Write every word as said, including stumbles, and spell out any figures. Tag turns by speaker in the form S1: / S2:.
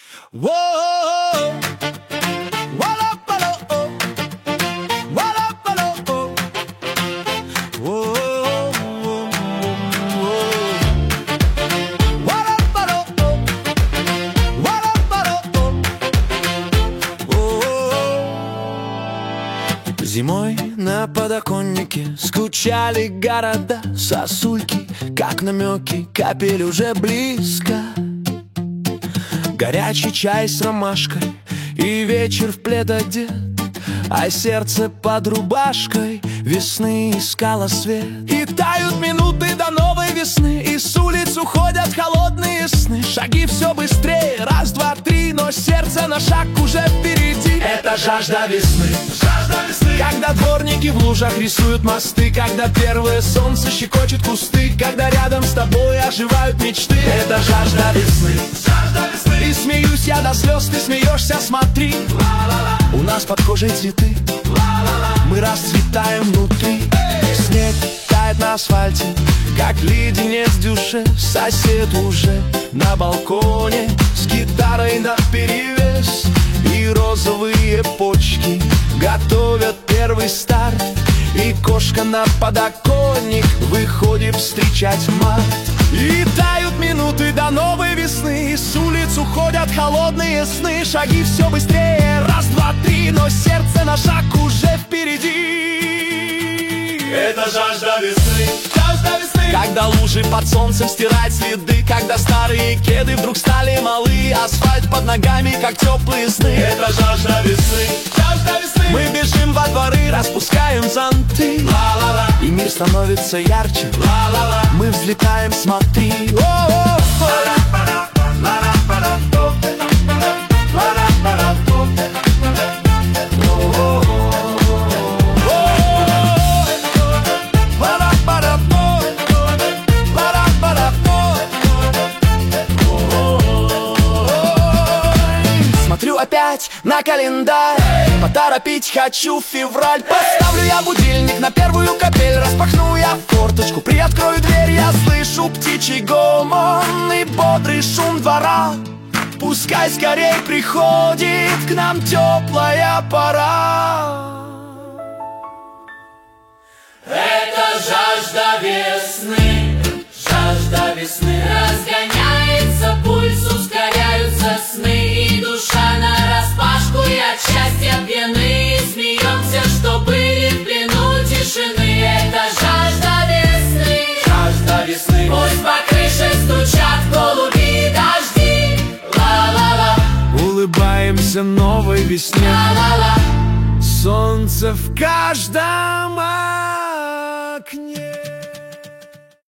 S1: Воу! Вала-пала-о! Вала-пала-о! Воу! Вала-пала-о! Вала-пала-о! Зимой на подоконнике скучали города, сосульки, как намеки, капель уже близко. Горячий чай с ромашкой и вечер в плед одет, а сердце под рубашкой весны искало свет. И тают минуты до новой весны, и с улиц уходят холодные сны. Шаги все быстрее, раз, два, три, но сердце на шаг уже впереди. Это жажда весны, жажда весны. Когда дворники в лужах рисуют мосты, когда первое солнце щекочет кусты, когда рядом с тобой оживают мечты. Это жажда весны, жажда весны. И смеюсь я до слез, ты смеешься, смотри. Ла-ла-ла. У нас под кожей цветы, ла-ла-ла. Мы расцветаем внутри. Снег тает на асфальте, как леденец дюше. Сосед уже на балконе с гитарой наперевес, и розовые почки готовят первый старт. И кошка на подоконник выходит встречать март. И тают минуты до новой весны, и с улиц уходят холодные сны. Шаги все быстрее, раз, два, три, но сердце на шаг уже впереди. Это жажда весны, жажда весны. Когда лужи под солнцем стирают следы, когда старые кеды вдруг стали малы, асфальт под ногами, как теплые сны. Это жажда весны, жажда весны. Мы бежим во дворы, распускаем зонты, ла-ла-ла. И мир становится ярче, ла-ла-ла. Мы взлетаем, смотри. Смотрю опять на календарь, поторопить хочу февраль. Поставлю я будильник на первую капель, распахну я форточку, приоткрою дверь, я слышу птичий гомон и бодрый шум двора. Пускай скорей приходит к нам теплая пора.
S2: Это жажда весны, жажда весны. Разгоняется пульс, ускоряются сны, и душа нараспашку, и от счастья пьяны. Смеемся, что были в плену тишины. Это жажда весны,
S1: Жажда весны.
S2: пусть по крыше стучат голуби дожди. Ла-ла-ла,
S1: Улыбаемся новой весне,
S2: ла-ла-ла.
S1: солнце в каждом окне.